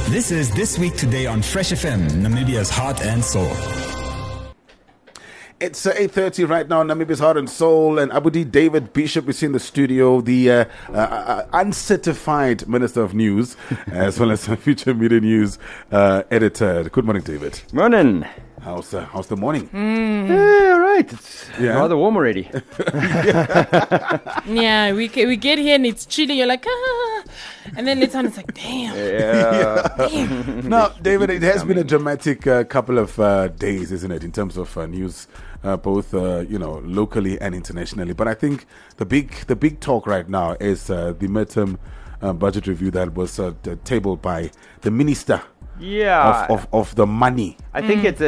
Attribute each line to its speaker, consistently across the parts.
Speaker 1: This is This Week Today on Fresh FM, Namibia's heart and soul.
Speaker 2: It's 8:30 right now, Namibia's Heart and Soul, and Abudi David Bishop is in the studio, the uncertified Minister of News, as well as Future Media News editor. Good morning, David.
Speaker 3: Morning.
Speaker 2: How's the morning?
Speaker 3: Yeah, all right. It's rather warm already.
Speaker 4: Yeah, we get here and it's chilly. You're like, and then later on it's like, damn.
Speaker 3: Yeah.
Speaker 2: Now, David, it has been a dramatic couple of days, isn't it, in terms of news, both locally and internationally. But I think the big talk right now is the midterm budget review that was tabled by the minister.
Speaker 3: Yeah,
Speaker 2: of the money.
Speaker 3: I think it's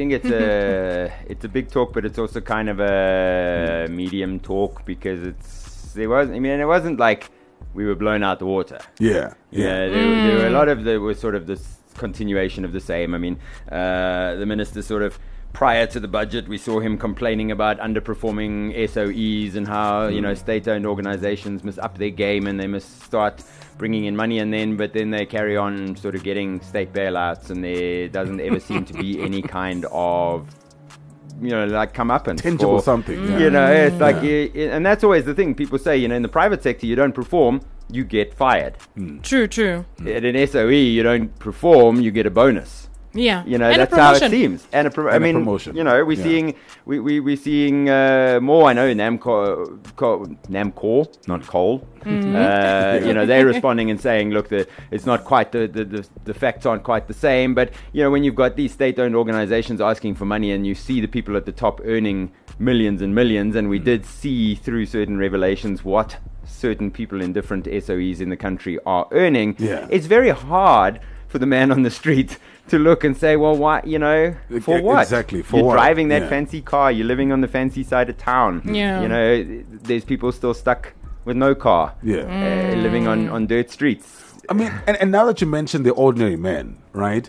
Speaker 3: a big talk, but it's also kind of a medium talk because it wasn't like we were blown out the water.
Speaker 2: Yeah.
Speaker 3: There were a lot of was sort of this continuation of the same. I mean, the minister sort of prior to the budget, we saw him complaining about underperforming SOEs and how state-owned organizations must up their game and they must start bringing in money, but then they carry on sort of getting state bailouts, and there doesn't ever seem to be any kind of comeuppance.
Speaker 2: Tangible something.
Speaker 3: It's like, and that's always the thing. People say, in the private sector, you don't perform, you get fired.
Speaker 4: True.
Speaker 3: At an SOE, you don't perform, you get a bonus.
Speaker 4: Yeah,
Speaker 3: that's how it seems. And a promotion. We're seeing more. I know Namcor, not coal. They're responding and saying, look, it's not quite the facts aren't quite the same. But when you've got these state-owned organizations asking for money, and you see the people at the top earning millions and millions, and we did see through certain revelations what certain people in different SOEs in the country are earning.
Speaker 2: Yeah.
Speaker 3: It's very hard for the man on the street to look and say, well, why, for what?
Speaker 2: Exactly, for
Speaker 3: you're
Speaker 2: what?
Speaker 3: Driving that fancy car, you're living on the fancy side of town.
Speaker 4: Yeah.
Speaker 3: There's people still stuck with no car, living on dirt streets.
Speaker 2: I mean, and now that you mentioned the ordinary man, right?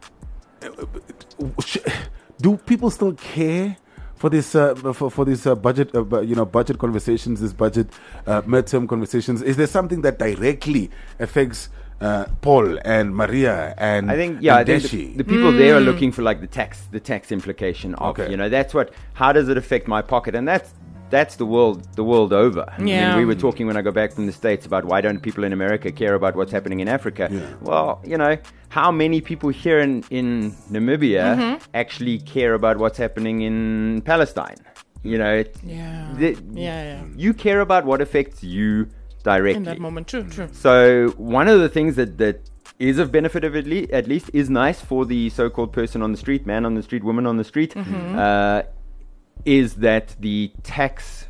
Speaker 2: Do people still care for this budget, budget conversations, this budget midterm conversations? Is there something that directly affects Paul and Maria and
Speaker 3: I think
Speaker 2: Deshi?
Speaker 3: the people there are looking for like the tax implication of that's what, how does it affect my pocket? And that's the world over. I mean, we were talking when I go back from the States about why don't people in America care about what's happening in Africa? Well, how many people here in Namibia actually care about what's happening in Palestine? You care about what affects you directly.
Speaker 4: In that moment, true.
Speaker 3: So one of the things that is of benefit of at least is nice for the so-called person on the street, man on the street, woman on the street, is that the tax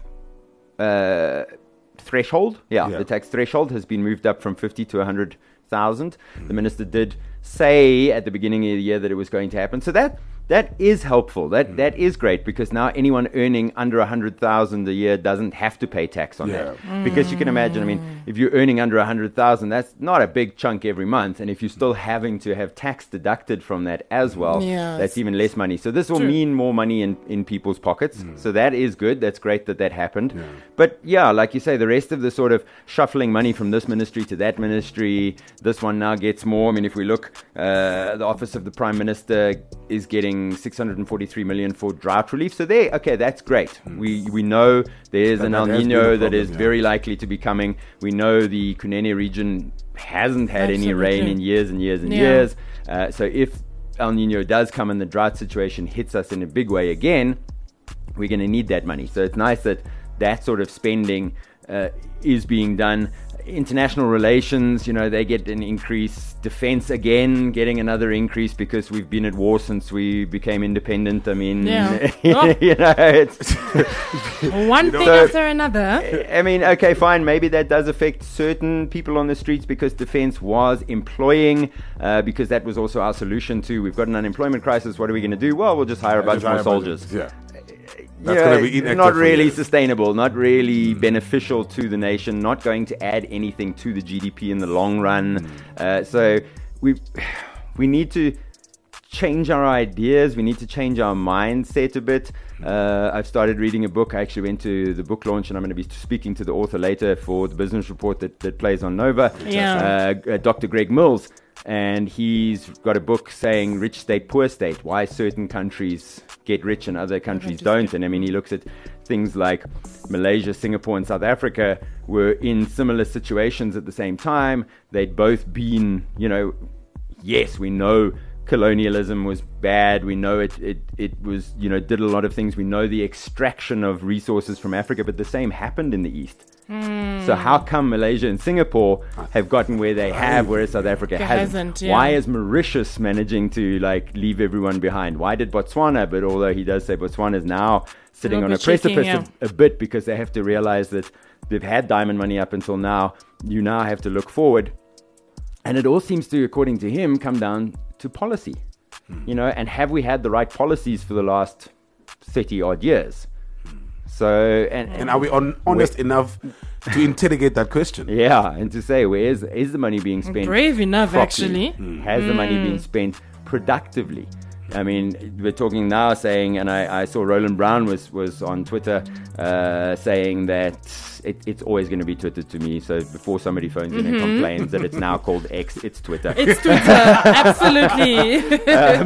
Speaker 3: threshold, the tax threshold has been moved up from 50 to 100,000. The minister did say at the beginning of the year that it was going to happen. So that is helpful. That is great, because now anyone earning under 100,000 a year doesn't have to pay tax on that. Because you can imagine, I mean, if you're earning under 100,000, that's not a big chunk every month, and if you're still having to have tax deducted from that as well, that's even less money. So this will mean more money in people's pockets. So that is good. That's great that happened. But like you say, the rest of the sort of shuffling money from this ministry to that ministry, this one now gets more. I mean, if we look, the Office of the Prime Minister is getting 643 million for drought relief. So that's great. We know there's an El Nino that is very likely to be coming. We know the Kunene region hasn't had any rain in years and years and years. So if El Nino does come and the drought situation hits us in a big way again, we're going to need that money. So it's nice that sort of spending is being done. International relations, they get an increase. Defense, again, getting another increase because we've been at war since we became independent. I mean, it's
Speaker 4: one thing after another.
Speaker 3: I mean, okay, fine. Maybe that does affect certain people on the streets because defense was employing, because that was also our solution to, we've got an unemployment crisis. What are we going to do? Well, we'll just hire a bunch more soldiers.
Speaker 2: That's going to be inactive,
Speaker 3: not really sustainable, not really beneficial to the nation, not going to add anything to the GDP in the long run. So we need to change our ideas. We need to change our mindset a bit. I've started reading a book. I actually went to the book launch, and I'm going to be speaking to the author later for the business report that plays on Nova. Dr. Greg Mills. and he's got a book saying rich state, poor state, why certain countries get rich and other countries don't. And I mean, he looks at things like Malaysia, Singapore, and South Africa were in similar situations at the same time. They'd both been, yes, we know colonialism was bad. We know it was, did a lot of things. We know the extraction of resources from Africa, but the same happened in the East. So how come Malaysia and Singapore have gotten where they have, whereas South Africa hasn't?
Speaker 4: Yeah.
Speaker 3: Why is Mauritius managing to leave everyone behind? Why did Botswana? But although he does say Botswana is now sitting on a precipice a bit, because they have to realize that they've had diamond money up until now. You now have to look forward. And it all seems to, according to him, come down to policy. And have we had the right policies for the last 30 odd years? So, and
Speaker 2: are we honest enough to interrogate that question?
Speaker 3: Yeah, and to say, is the money being spent
Speaker 4: brave enough,
Speaker 3: properly?
Speaker 4: actually?
Speaker 3: Has the money been spent productively? I mean, we're talking now saying, and I saw Roland Brown was on Twitter saying that it's always going to be Twitter to me. So before somebody phones in and complains that it's now called X, it's Twitter.
Speaker 4: It's Twitter, absolutely.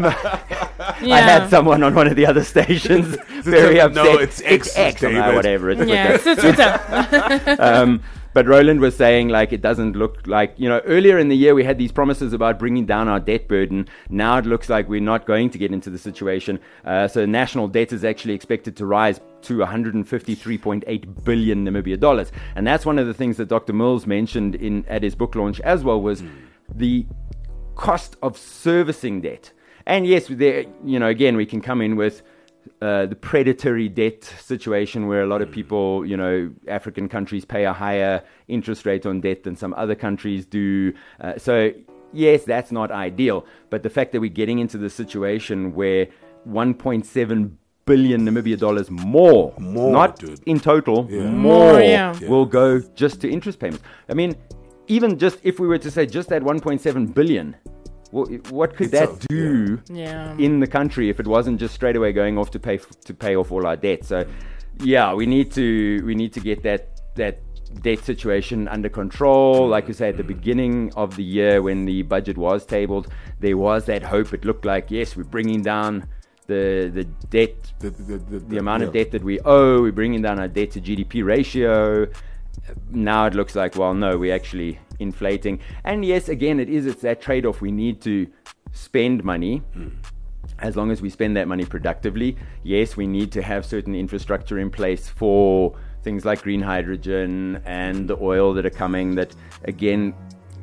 Speaker 3: I had someone on one of the other stations very upset.
Speaker 2: No, it's X.
Speaker 3: It's X, or whatever. It's Twitter.
Speaker 4: Yeah, it's Twitter.
Speaker 3: But Roland was saying, it doesn't look like, earlier in the year we had these promises about bringing down our debt burden. Now it looks like we're not going to get into the situation. So national debt is actually expected to rise to 153.8 billion Namibia dollars. And that's one of the things that Dr. Mills mentioned at his book launch as well, was the cost of servicing debt. And yes, there, again, we can come in with the predatory debt situation where a lot of people, African countries pay a higher interest rate on debt than some other countries do. So, yes, that's not ideal. But the fact that we're getting into the situation where 1.7 billion Namibia dollars more not dude. In total, more will go just to interest payments. I mean, even just if we were to say just that 1.7 billion, well, what could that do in the country if it wasn't just straight away going off to pay off all our debt? So, we need to get that debt situation under control. Like you say, at the beginning of the year when the budget was tabled, there was that hope. It looked like, yes, we're bringing down the debt, the amount of debt that we owe. We're bringing down our debt to GDP ratio. Now it looks like, well, no, we're actually inflating. And yes, again, it's that trade-off. We need to spend money. As long as we spend that money productively. Yes, we need to have certain infrastructure in place for things like green hydrogen and the oil that are coming, that again,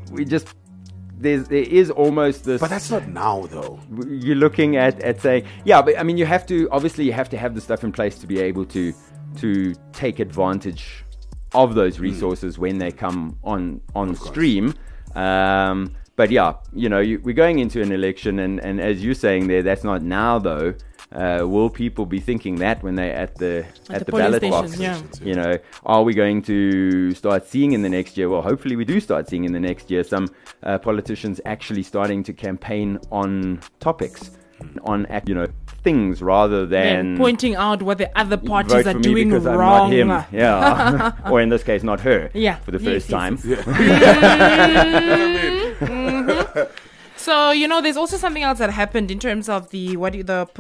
Speaker 3: there is almost this.
Speaker 2: But that's not now, though.
Speaker 3: You're looking at saying, but I mean, you have to have the stuff in place to be able to take advantage of those resources when they come on stream. But we're going into an election, and as you're saying there, that's not now though. Will people be thinking that when they're at the ballot box? Are we going to start seeing in the next year? Well, hopefully we do start seeing in the next year some politicians actually starting to campaign on topics, on things rather than
Speaker 4: pointing out what the other parties
Speaker 3: vote
Speaker 4: are
Speaker 3: for me
Speaker 4: doing
Speaker 3: because
Speaker 4: wrong.
Speaker 3: I'm not him. Or in this case, not her. For the first time.
Speaker 4: So, there's also something else that happened in terms of he's not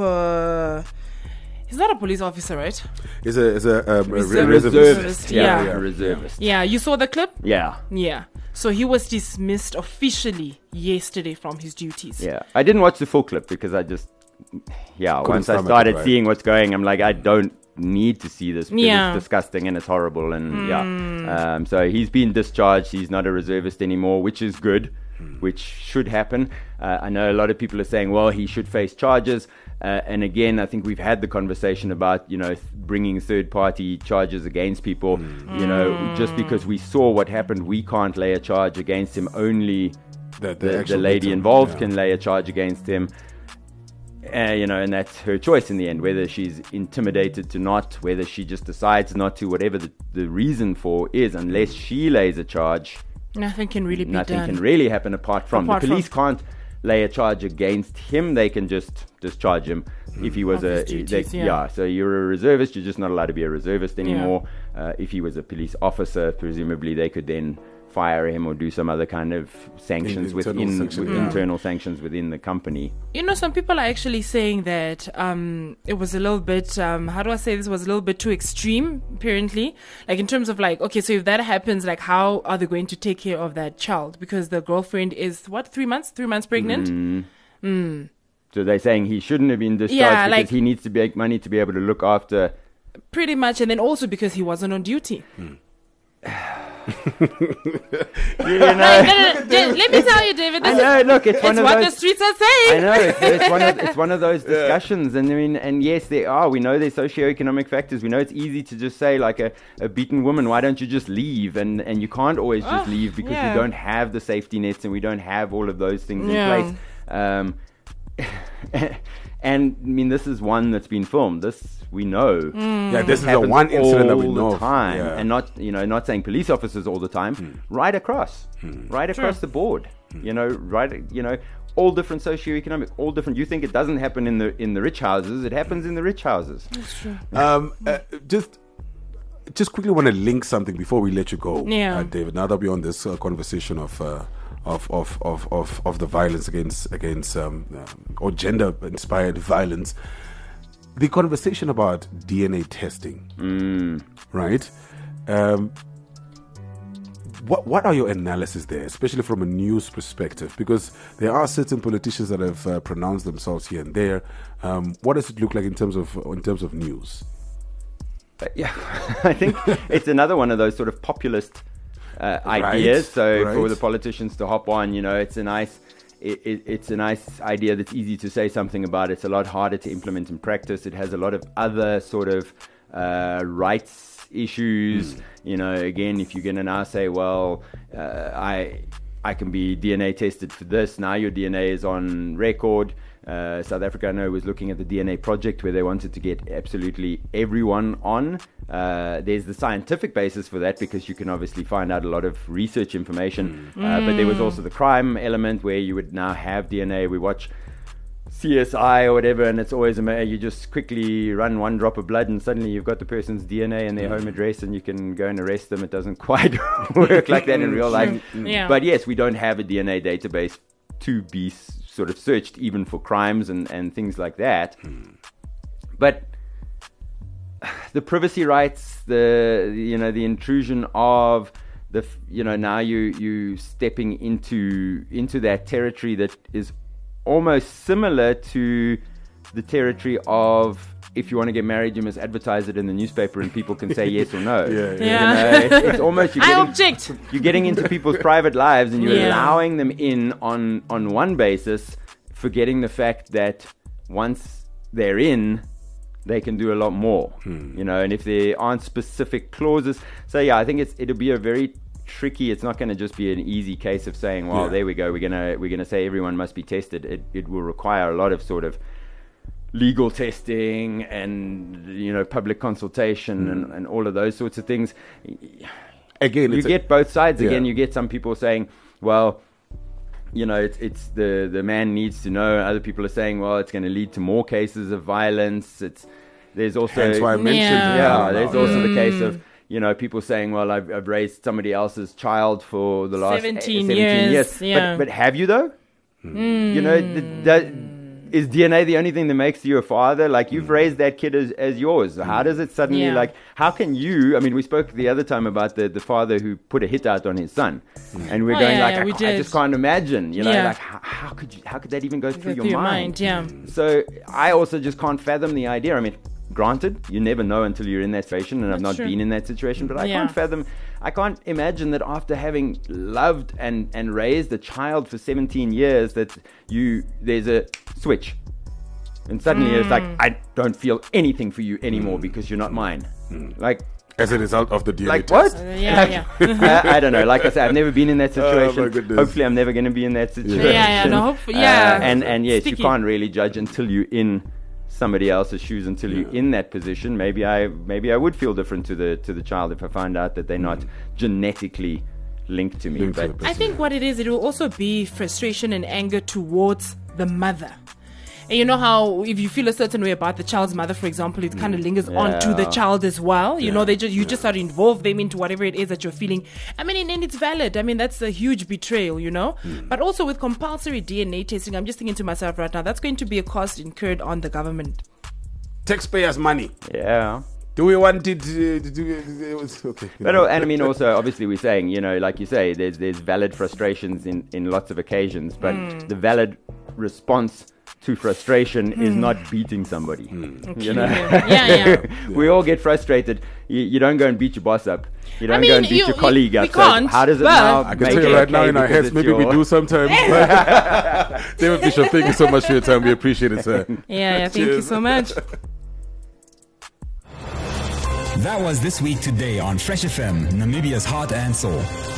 Speaker 4: a police officer, right?
Speaker 2: He's a
Speaker 4: reservist.
Speaker 3: A reservist.
Speaker 4: Yeah, you saw the clip?
Speaker 3: Yeah.
Speaker 4: So he was dismissed officially yesterday from his duties.
Speaker 3: Yeah. I didn't watch the full clip because I just, once I started seeing what's going, I'm like, I don't need to see this. It's disgusting and it's horrible. And so he's been discharged. He's not a reservist anymore, which is good. Which should happen. I know a lot of people are saying, well, he should face charges. And again, I think we've had the conversation about, bringing third-party charges against people. Just because we saw what happened, we can't lay a charge against him. Only the lady involved can lay a charge against him. And that's her choice in the end, whether she's intimidated to not, whether she just decides not to, whatever the reason for is, unless she lays a charge.
Speaker 4: Nothing can really be
Speaker 3: Nothing
Speaker 4: done.
Speaker 3: can really happen apart from the police can't lay a charge against him. They can just discharge him if he was So you're a reservist. You're just not allowed to be a reservist anymore. If he was a police officer, presumably they could then fire him or do some other kind of sanctions internal sanctions within the company.
Speaker 4: You know, some people are actually saying that it was a little bit, how do I say this, was a little bit too extreme, apparently. Like, in terms of, like, okay, so if that happens, like, how are they going to take care of that child? Because the girlfriend is, 3 months? 3 months pregnant?
Speaker 3: So they're saying he shouldn't have been discharged because he needs to make money to be able to look after...
Speaker 4: Pretty much, and then also because he wasn't on duty.
Speaker 3: You know,
Speaker 4: Let me tell you, David.
Speaker 3: I know. Look, it's one of
Speaker 4: what
Speaker 3: those,
Speaker 4: the streets are saying.
Speaker 3: I know. It's one of those discussions, and I mean, and yes, there are. We know there's socioeconomic factors. We know it's easy to just say, like, a beaten woman, why don't you just leave? And you can't always just leave because we don't have the safety nets and we don't have all of those things in place. And I mean, this is one that's been filmed. This we know.
Speaker 2: Yeah, this is the one incident that we know
Speaker 3: all the
Speaker 2: of.
Speaker 3: time,
Speaker 2: Yeah.
Speaker 3: and not saying police officers all the time. Right across the board. All different socioeconomic, all different. You think it doesn't happen in the rich houses? It happens in the rich houses.
Speaker 4: That's true.
Speaker 2: Just quickly want to link something before we let you go,
Speaker 4: Yeah.
Speaker 2: David. Now that we're on this conversation of the violence against or gender inspired violence, the conversation about DNA testing, right? What are your analysis there, especially from a news perspective? Because there are certain politicians that have pronounced themselves here and there. What does it look like in terms of news?
Speaker 3: Yeah, I think it's another one of those sort of populist ideas. So for the politicians to hop on, it's a nice idea that's easy to say something about. It's a lot harder to implement in practice. It has a lot of other sort of rights issues. Again, if you're going to now say, well, I can be DNA tested for this. Now your DNA is on record. South Africa, I know, was looking at the DNA project where they wanted to get absolutely everyone on. There's the scientific basis for that because you can obviously find out a lot of research information. But there was also the crime element where you would now have DNA. We watch CSI or whatever, and it's always you just quickly run one drop of blood and suddenly you've got the person's DNA and their home address and you can go and arrest them. It doesn't quite work like that in real life.
Speaker 4: Yeah.
Speaker 3: But yes, we don't have a DNA database to be sort of searched even for crimes and things like that. But the privacy rights, the intrusion of now you stepping into that territory that is almost similar to the territory of, if you want to get married, you must advertise it in the newspaper and people can say yes or no. It's almost you're getting into people's private lives and you're allowing them in on one basis, forgetting the fact that once they're in, they can do a lot more. And if there aren't specific clauses, so I think it'll be a very tricky. It's not going to just be an easy case of saying, well, there we go, we're gonna say everyone must be tested. It will require a lot of sort of legal testing and public consultation and all of those sorts of things. Again, you get both sides. Again, you get some people saying, well, it's the man needs to know. Other people are saying, well, it's going to lead to more cases of violence. There's also,
Speaker 2: hence why I mentioned
Speaker 3: there's also the case of people saying, well, I've raised somebody else's child for the last
Speaker 4: 17 years. Yeah.
Speaker 3: But have you though? Is DNA the only thing that makes you a father? Like, you've raised that kid as yours. How does it suddenly, how can you, we spoke the other time about the father who put a hit out on his son. And we're I just can't imagine, how could that even go through your mind? So I also just can't fathom the idea. Granted, you never know until you're in that situation, and I've not been in that situation, but I can't imagine that after having loved and raised a child for 17 years, that there's a switch. And suddenly it's like, I don't feel anything for you anymore because you're not mine.
Speaker 2: As a result of the DNA
Speaker 3: like
Speaker 2: test.
Speaker 3: What? I don't know. Like I said, I've never been in that situation.
Speaker 2: Oh, my goodness.
Speaker 3: Hopefully I'm never going to be in that situation.
Speaker 4: Hopefully,
Speaker 3: and yes,
Speaker 4: Sticky.
Speaker 3: you can't really judge until you're in somebody else's shoes, until you're in that position. Maybe I would feel different to the child if I find out that they're not genetically linked to me. But
Speaker 4: I think what it will also be frustration and anger towards the mother. And you know how if you feel a certain way about the child's mother, for example, it kind of lingers on to the child as well. You know, you just start to involve them into whatever it is that you're feeling. I mean, and it's valid. I mean, that's a huge betrayal, you know. But also with compulsory DNA testing, I'm just thinking to myself right now, that's going to be a cost incurred on the government.
Speaker 2: Taxpayers' money.
Speaker 3: Yeah.
Speaker 2: Do we want it to do okay.
Speaker 3: But and I mean, also, obviously, we're saying, you know, like you say, there's valid frustrations in lots of occasions, but the valid response to frustration is not beating somebody. You know, we all get frustrated. You don't go and beat your boss up. You don't go and beat your colleague up. So how does it now?
Speaker 2: I can tell you right now in our heads, maybe we do sometimes. David Bishop, thank you so much for your time. We appreciate it, sir.
Speaker 4: Yeah, thank you so much.
Speaker 1: That was This Week Today on Fresh FM, Namibia's Heart and Soul.